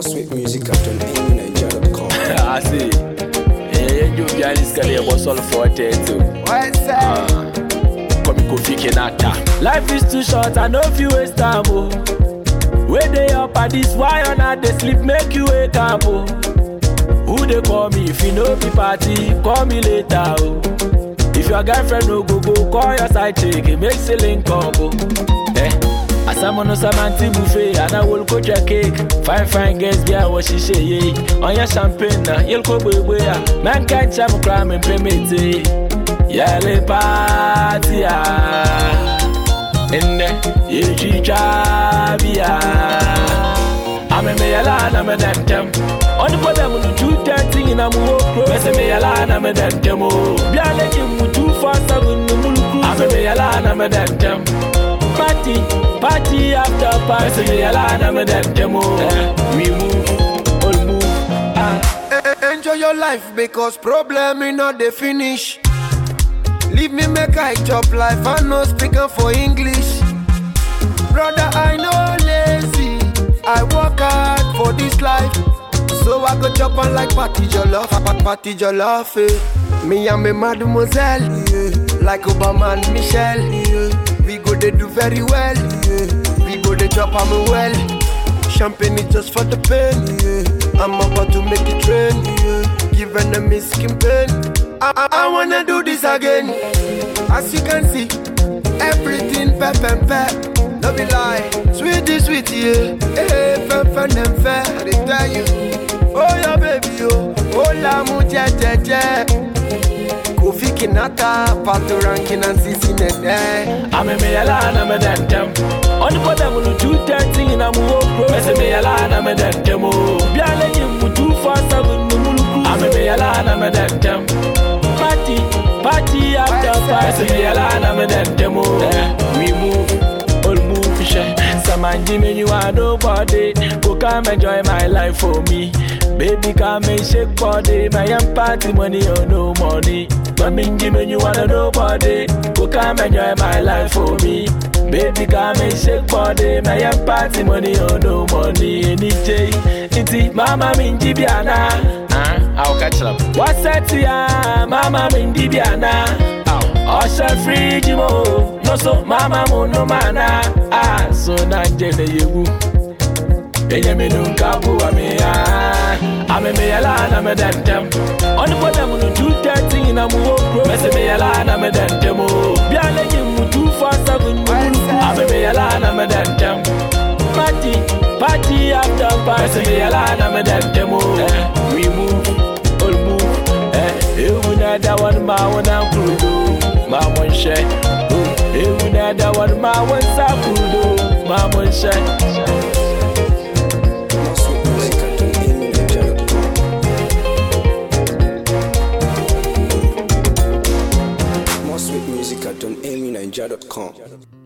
More sweet music at AmyNigeria.com. I see. You guys can hear what's all for it too. Come Kofi Kinata. Life is too short, I know if you waste time. Oh. Where they up at this, why on not they sleep, make you wake up. Oh. Who they call me if you know be party, call me later. Oh. If your girlfriend no go, call your side chick, it makes a link up. Oh. Asamono Samanti buffet, and I will coach your cake. Fine girls, yeah, what she say, yeah. On your champagne, you'll go away. Man can't jam crime and permit it. Yeah, le party, in the Yijabia. I'm a Mayala, I'm a Dantem. On the bottom of the 230 in a move, Miss Mayala, I'm a Dantem. Bialek, 2 fast, I'm a Mayala, I'm a Dantem. Party after party, we move, all move. Enjoy your life because problem is not the finish. Leave me make I chop life, I no speaking for English. Brother, I know lazy, I work hard for this life. So I go chop on like party jollof, eh. Me and me mademoiselle, like Obama and Michelle. We go they do very well, we go they drop on me well. Champagne is just for the pain, I'm about to make it rain, give enemies skin pain. I wanna do this again. As you can see, everything pep. No be lie, sweet, yeah. Hey, pep and fair. I tell you, oh yeah baby, oh la mujer. Kofi Kinata, Pato Rankin and Sisi Nene. I'm a Mayala, I'm a Dantem. On the bottom of the 230 in a move, Miss Mayala, I'm a Dantem. Bialek, 2 fast, I'm a Mayala, I'm a Dantem. Party after party, Mayala, I'm a Dantem. We move, all move, share. Some Jimmy, you are nobody. Go come enjoy my life for me. Baby, come and shake body. My young party money or no money. But Jimmy, you are nobody. Go come enjoy my life for me. Baby, come and shake body. My young party money or no money. Any day, it's Mama Minjibiana. I'll catch up. What's that, ya? Mama Minjibiana. Osha free Jimo. No so Mama no mana. So na jene you. Benjamin Kabu I'm a Mayala, I'm a Dantem. On the bottom of the 230 in a move, Miss Mayala, I'm a Dantem. Bialek, 2 fast, I'm a Mayala, I'm a Dantem. Party after party, Mayala, I'm a Dantem. We move, all move. You never one my one and my one share. You never one my one sapudo, my one share. Music at AmyNigeria.com.